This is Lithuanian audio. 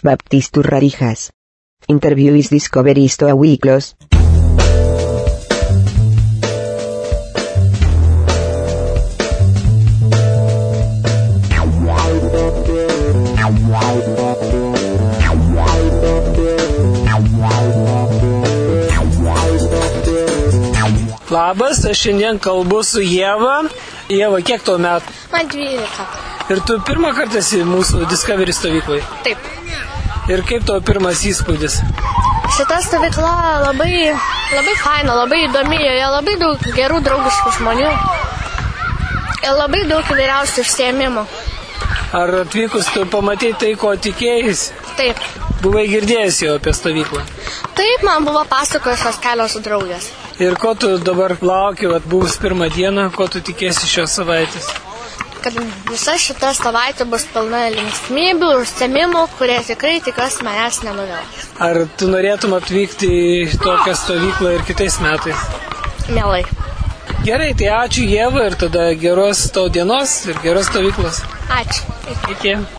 Baptiste Rarijas. Interview is Discovery Stoa Weeklos. Labas, aš šiandien kalbu su Ieva. Ieva, kiek tau metų? Man 12. Ir tu pirmą kartą esi mūsų Discovery stovyklai? Taip. Ir kaip tavo pirmas įspūdis? Šita stovykla labai faina, labai įdomi, joje labai daug gerų draugiškų žmonių ir labai daug įvairiausių užsiėmimų. Ar atvykus tu pamatei tai, ko tikėjais? Taip. Buvai girdėjęs jau apie stovyklą? Taip, man buvo pasakojusios kelios draugės. Ir ko tu dabar lauki, buvus pirmą dieną, ko tu tikėsi šios savaitės? Kad visa šita savaitė bus pilna linksmybių, užsiėmimų, kurie tikrai tikiuosi manęs nenuvils. Ar tu norėtum atvykti į tokią stovyklą ir kitais metais? Mielai. Gerai, tai ačiū Ieva ir tada geros tau dienos ir geros stovyklos. Ačiū. Iki.